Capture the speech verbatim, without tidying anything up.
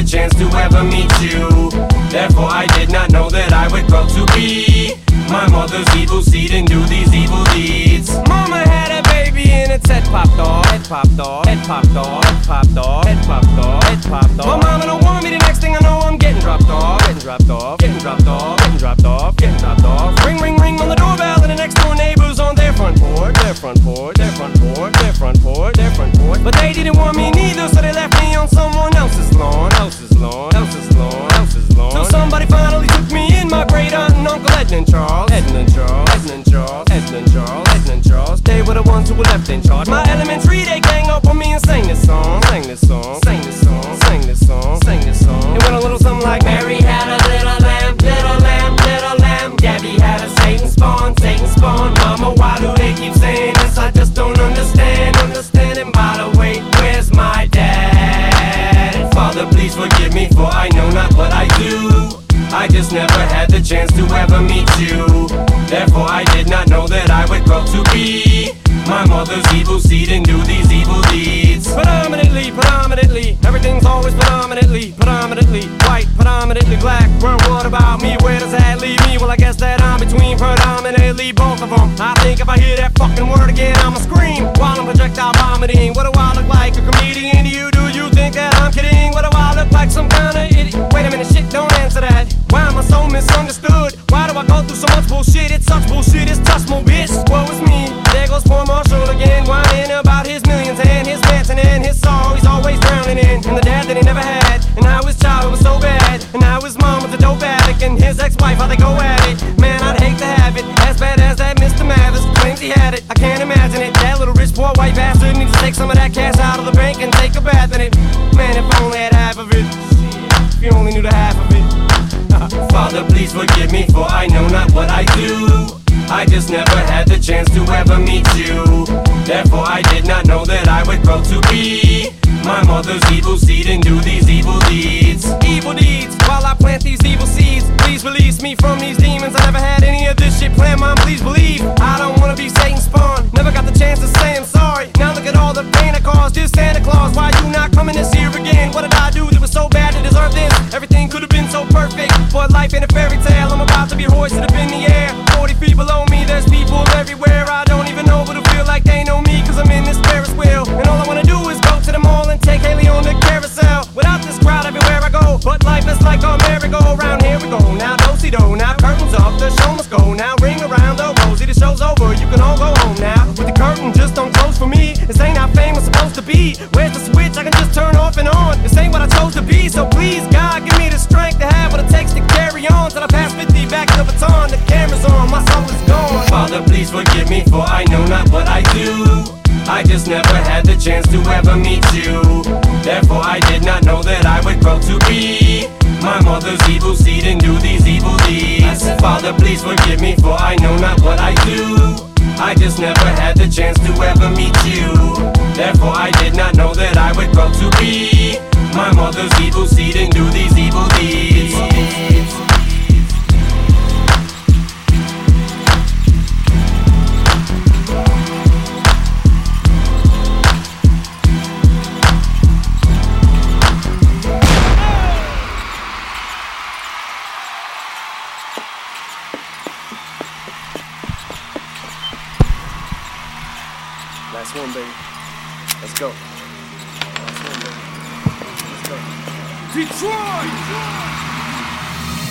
chance to ever meet you. Therefore I did not know that I would grow to be my mother's evil seed and do these evil deeds. Mama had a baby and its head popped off. Head popped off, head popped off, head popped off, head popped off, head popped off. My mama don't want me, the next thing I know I'm getting dropped off. Getting dropped off, getting dropped off, getting dropped off, getting dropped off. Ring, ring, ring on the doorbell and the next door neighbors on their front porch. Their front porch, their front porch, their front porch, their front porch. But they didn't want me neither, so they left me on someone else's lawn. Else's lawn, else's lawn, else's lawn. Till somebody finally took me in, my great aunt and Uncle Edna and Charles. Edna and Charles, Edna and Charles, Edna and Charles, Edna and Charles. They were the ones who were left in charge. My elementary, they gang up on me and sang this song. Sang this song, sang this song, sang this song, sang this song. It went a little something like Mary had a little lamb, little lamb, little lamb. Gabby had a Satan spawn, Satan spawn. Mama, why do they keep saying this? I just don't understand, understand. And by the way, where's my dad? Father, please forgive me, for I know not what I do. I just never had the chance to ever meet you. Therefore I did not know that I would grow to be my mother's evil seed and do these evil deeds. Predominantly, predominantly, everything's always predominantly, predominantly white, predominantly black. Well, what about me? Where does that leave me? Well, I guess that I'm between predominantly both of them. I think if I hear that fucking word again, I'ma scream while I'm projectile vomiting. What do I look like, a comedian to you? Do you think that I'm kidding? What do I look like, some kind of idiot? Wait a minute, shit, don't answer that. Why am I so misunderstood? Why do I go through so much bullshit? It's such bullshit, it's touch more bitch. Woe is me, there goes poor Marshall again, whining about his millions and his mansion and his sorrow he's always drowning in. And the dad that he never had, and how his child was so bad, and how his mom was a dope addict, and his ex-wife, how they go at it. Man, I'd hate to have it, as bad as that Mister Mathis claims he had it. I can't imagine it, that little rich poor white bastard needs to take some of that cash out of the bank and take a bath in it. Man, if I only had half of it, if you only knew the half of it. Father, please forgive me, for I know not what I do. I just never had the chance to ever meet you. Therefore I did not know that I would grow to be my mother's evil seed and do these evil deeds. Evil deeds, while I plant these evil seeds. Please release me from these demons. I never had any of this shit planned, Mom, please believe. I don't wanna be Satan's spawn, never got the chance to say I'm sorry. Now look at all the pain I caused. Dear Santa Claus, why you not coming this year again? What did I do that was so bad to deserve this? Everything could have been so perfect, but life ain't a fairy tale. I'm about to be hoisted up in the air, forty feet below me, there's people everywhere. I don't even know, but I feel like they know me, cause I'm in this Ferris wheel. And all I wanna do is go to the mall and take Haley on the carousel. Without this crowd everywhere I go, but life is like a merry-go-round. Here we go, now do-si-do, now curtains up, the show must go. Now ring around the rosy, the show's over, you can all go home now. With the curtain just don't close for me, this ain't how fame was supposed to be. Where's the switch I can just turn off and on? This ain't what I chose to be, so please God give me the strength to have what it takes to carry on till I pass fifty, back to the baton, the camera's on, my soul is gone. Father, please forgive me, for I know not what I do. I just never had the chance to ever meet you. Therefore I did not know that I would grow to be my mother's evil seed and do these evil deeds. Father, please forgive me, for I know not what I do. I just never had the chance to ever meet you. Therefore I did not know that I would grow to be my mother's evil seed and do these evil deeds. Last one, baby. Let's go. Last one, baby. Let's go. Detroit! Detroit!